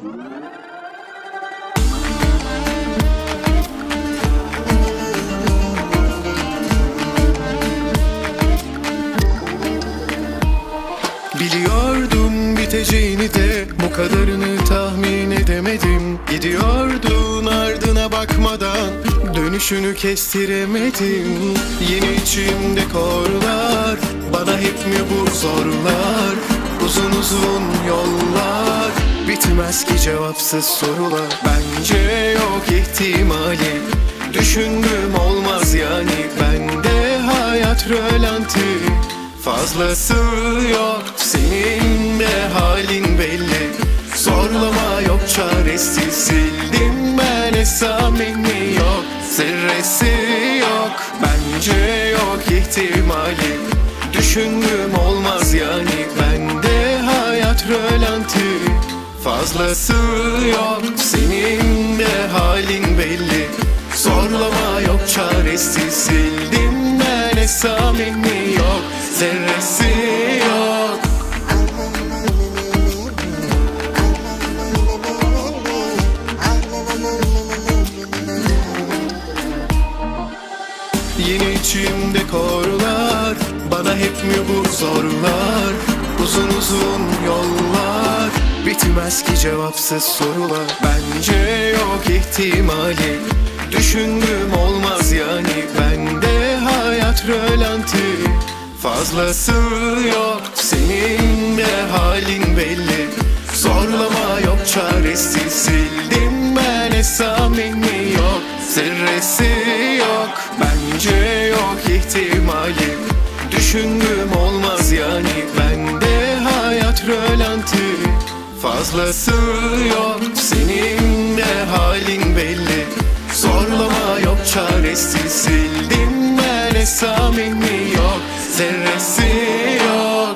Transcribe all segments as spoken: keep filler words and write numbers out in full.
Biliyordum biteceğini de bu kadarını tahmin edemedim. Gidiyordun ardına bakmadan, dönüşünü kestiremedim. Yeni içimde korlar, bana hep mi bu zorlar? Uzun uzun yollar, bitmez ki cevapsız sorular. Bence yok ihtimali, düşündüm olmaz yani. Bende hayat rölanti, fazlası yok, senin de halin belli. Zorlama yok, çaresiz sildim ben esameni. Yok, zerresi yok, bence yok ihtimali. Düşündüm olmaz yani. Bende hayat rölanti, fazlası yok, senin de halin belli. Zorlama yok, çaresiz sildim ben esameni. Yok, zerresi yok. Yeni içimde korlar, bana hep mi bu zorlar? Uzun uzun yollar, bitmez ki cevapsız sorular. Bence yok ihtimali, düşündüm olmaz yani. Bende hayat rölanti, fazlası yok, senin de halin belli. Zorlama yok, çaresiz sildim ben esameni. Yok, zerresi yok, bence yok ihtimali. Düşündüm olmaz yani. Bende hayat rölanti, fazlası yok, senin de halin belli. Zorlama yok, çaresiz sildim ben esameni. Yok, zerresi yok.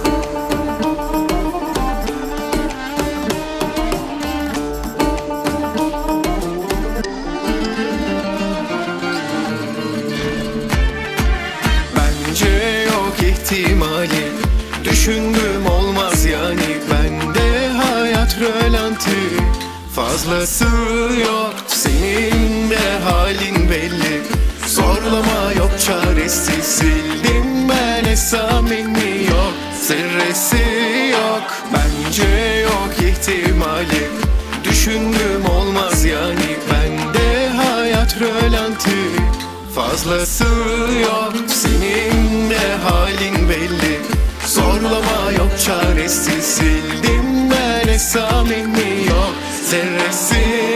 Bence yok ihtimali, düşündüm olmaz yani. Bende hayat rölanti, fazlası yok, senin de halin belli. Zorlama yok, çaresiz sildim ben esameni. Yok, zerresi yok, bence yok ihtimali. Düşündüm olmaz yani. Bende hayat rölanti, fazlası yok, senin de halin belli. Zorlama yok, çaresiz sildim ben esameni. Yok, zerresi